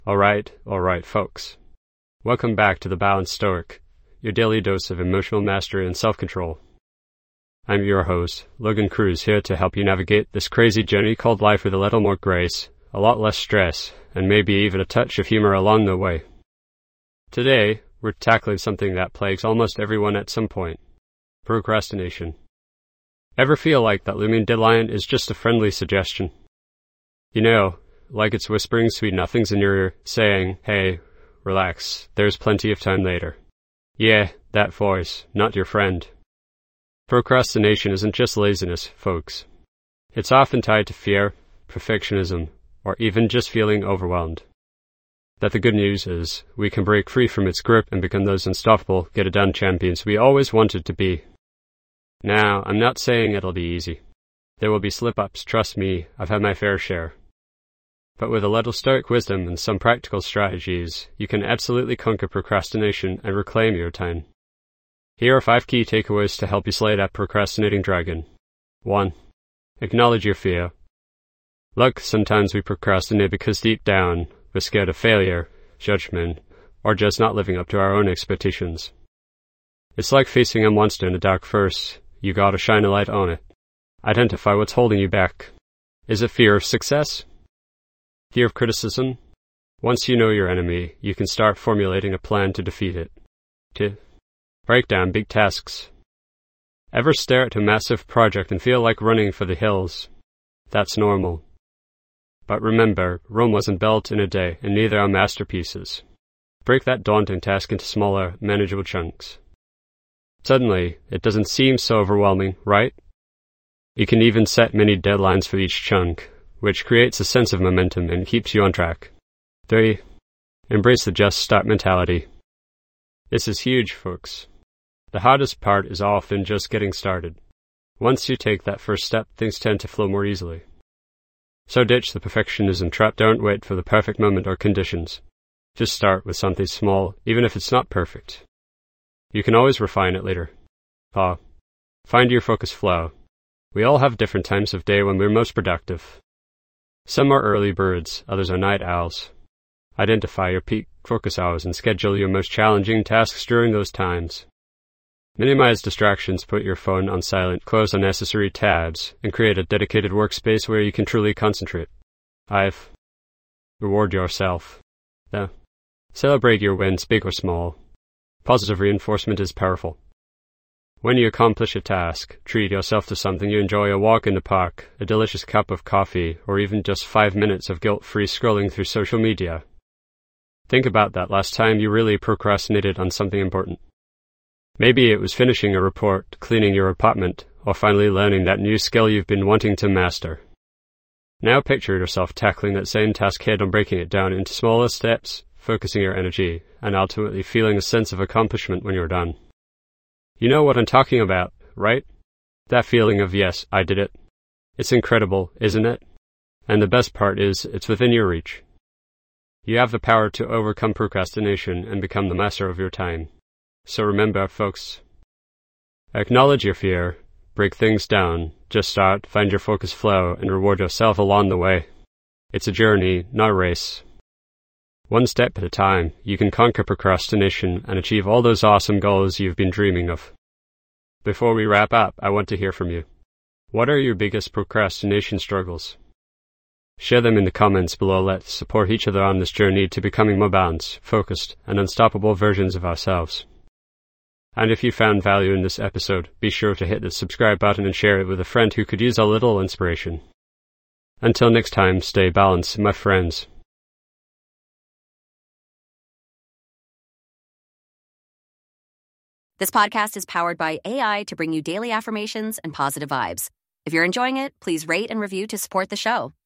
Alright, folks. Welcome back to The Balanced Stoic, your daily dose of emotional mastery and self-control. I'm your host, Logan Cruz, here to help you navigate this crazy journey called life with a little more grace, a lot less stress, and maybe even a touch of humor along the way. Today, we're tackling something that plagues almost everyone at some point: procrastination. Ever feel like that looming deadline is just a friendly suggestion? You know, like it's whispering sweet nothings in your ear, saying, hey, relax, there's plenty of time later. Yeah, that voice, not your friend. Procrastination isn't just laziness, folks. It's often tied to fear, perfectionism, or even just feeling overwhelmed. But the good news is, we can break free from its grip and become those unstoppable, get-it-done champions we always wanted to be. Now, I'm not saying it'll be easy. There will be slip-ups, trust me, I've had my fair share. But with a little stoic wisdom and some practical strategies, you can absolutely conquer procrastination and reclaim your time. Here are 5 key takeaways to help you slay that procrastinating dragon. 1. Acknowledge your fear. Look, sometimes we procrastinate because deep down, we're scared of failure, judgment, or just not living up to our own expectations. It's like facing a monster in the dark first. You gotta shine a light on it. Identify what's holding you back. Is it fear of success? Fear of criticism? Once you know your enemy, you can start formulating a plan to defeat it. 2. Break down big tasks. Ever stare at a massive project and feel like running for the hills? That's normal. But remember, Rome wasn't built in a day, and neither are masterpieces. Break that daunting task into smaller, manageable chunks. Suddenly, it doesn't seem so overwhelming, right? You can even set mini deadlines for each chunk, which creates a sense of momentum and keeps you on track. 3. Embrace the just start mentality. This is huge, folks. The hardest part is often just getting started. Once you take that first step, things tend to flow more easily. So ditch the perfectionism trap. Don't wait for the perfect moment or conditions. Just start with something small, even if it's not perfect. You can always refine it later. Find your focus flow. We all have different times of day when we're most productive. Some are early birds, others are night owls. Identify your peak focus hours and schedule your most challenging tasks during those times. Minimize distractions, put your phone on silent, close unnecessary tabs, and create a dedicated workspace where you can truly concentrate. 5. Reward yourself. Celebrate your wins, big or small. Positive reinforcement is powerful. When you accomplish a task, treat yourself to something you enjoy: a walk in the park, a delicious cup of coffee, or even just 5 minutes of guilt-free scrolling through social media. Think about that last time you really procrastinated on something important. Maybe it was finishing a report, cleaning your apartment, or finally learning that new skill you've been wanting to master. Now picture yourself tackling that same task head on, breaking it down into smaller steps, focusing your energy, and ultimately feeling a sense of accomplishment when you're done. You know what I'm talking about, right? That feeling of, yes, I did it. It's incredible, isn't it? And the best part is, it's within your reach. You have the power to overcome procrastination and become the master of your time. So remember, folks, acknowledge your fear, break things down, just start, find your focus flow, and reward yourself along the way. It's a journey, not a race. One step at a time, you can conquer procrastination and achieve all those awesome goals you've been dreaming of. Before we wrap up, I want to hear from you. What are your biggest procrastination struggles? Share them in the comments below. Let's support each other on this journey to becoming more balanced, focused, and unstoppable versions of ourselves. And if you found value in this episode, be sure to hit the subscribe button and share it with a friend who could use a little inspiration. Until next time, stay balanced, my friends. This podcast is powered by AI to bring you daily affirmations and positive vibes. If you're enjoying it, please rate and review to support the show.